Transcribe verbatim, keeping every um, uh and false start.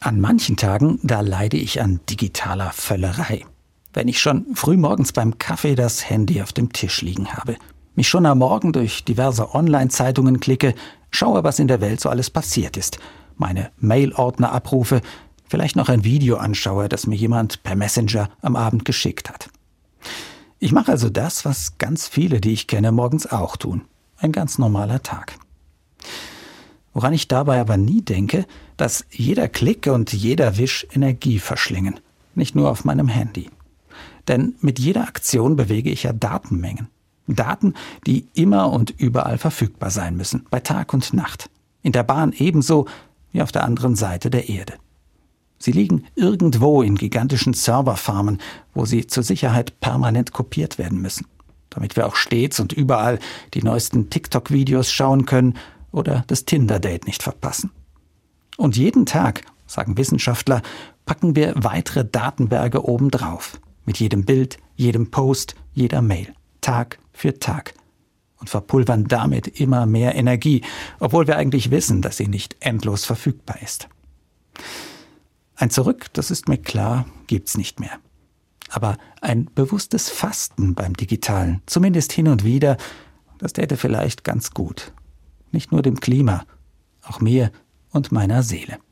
An manchen Tagen, da leide ich an digitaler Völlerei. Wenn ich schon frühmorgens beim Kaffee das Handy auf dem Tisch liegen habe, mich schon am Morgen durch diverse Online-Zeitungen klicke, schaue, was in der Welt so alles passiert ist, meine Mail-Ordner abrufe, vielleicht noch ein Video anschaue, das mir jemand per Messenger am Abend geschickt hat. Ich mache also das, was ganz viele, die ich kenne, morgens auch tun. Ein ganz normaler Tag. Woran ich dabei aber nie denke, dass jeder Klick und jeder Wisch Energie verschlingen. Nicht nur auf meinem Handy. Denn mit jeder Aktion bewege ich ja Datenmengen. Daten, die immer und überall verfügbar sein müssen, bei Tag und Nacht. In der Bahn ebenso wie auf der anderen Seite der Erde. Sie liegen irgendwo in gigantischen Serverfarmen, wo sie zur Sicherheit permanent kopiert werden müssen, damit wir auch stets und überall die neuesten TikTok-Videos schauen können oder das Tinder-Date nicht verpassen. Und jeden Tag, sagen Wissenschaftler, packen wir weitere Datenberge obendrauf. Mit jedem Bild, jedem Post, jeder Mail. Tag für Tag. Und verpulvern damit immer mehr Energie, obwohl wir eigentlich wissen, dass sie nicht endlos verfügbar ist. Ein Zurück, das ist mir klar, gibt's nicht mehr. Aber ein bewusstes Fasten beim Digitalen, zumindest hin und wieder, das täte vielleicht ganz gut. Nicht nur dem Klima, auch mir und meiner Seele.